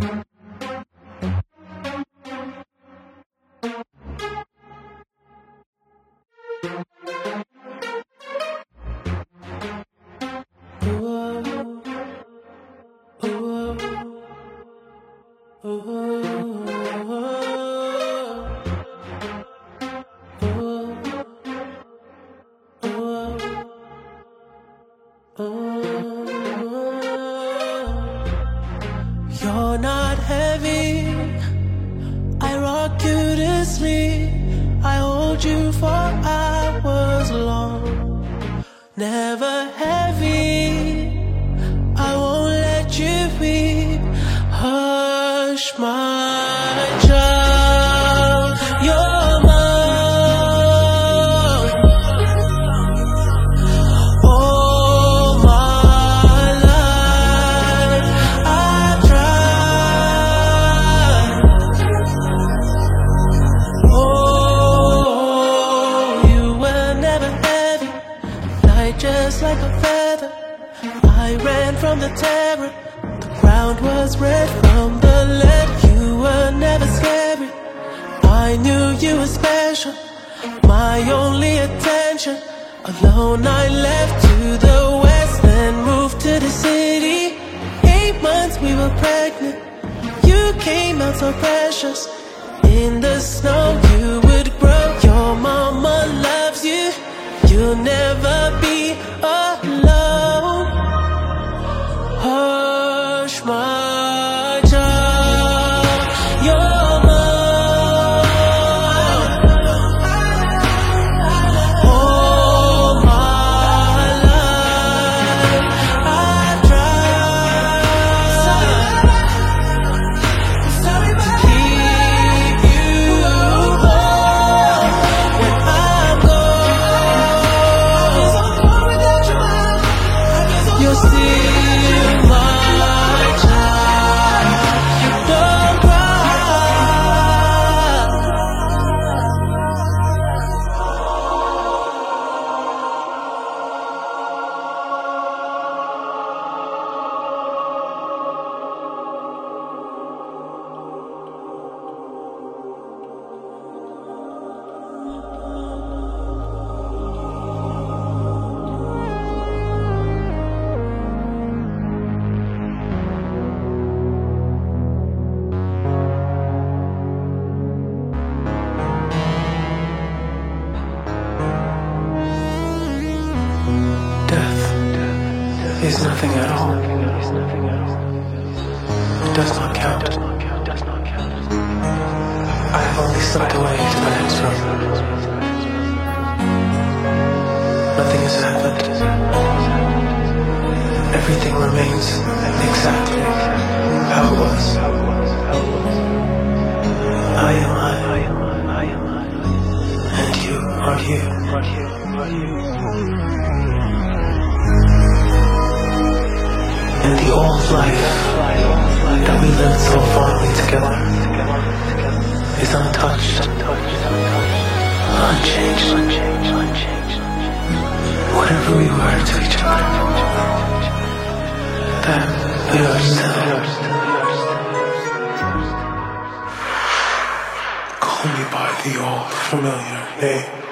You're not heavy, I rock you to sleep, I hold you for hours long. Never heavy, I won't let you weep. Hush my child, you're mine. All my life I've tried. Oh, you were never heavy, light just like a feather. I ran from the terror, the ground was red from the lead. You were never scary, I knew you were special, my only attention. Alone I left to the west, then moved to the city. 8 months we were pregnant, you came out so precious. In the snow you would grow, your mama loves you, you'll never be alone. Hush my child, you're mine. All my life I've tried to keep you home when I'm gone. You're still my child, don't Death is nothing at all. It does not count. I have only slipped away to the next room. Nothing has happened. Everything remains exactly how it was. I am I, and you are you. And the old life that we lived so fondly together is untouched, unchanged. Whatever we were to each other, that we are still. Call me by the old familiar name.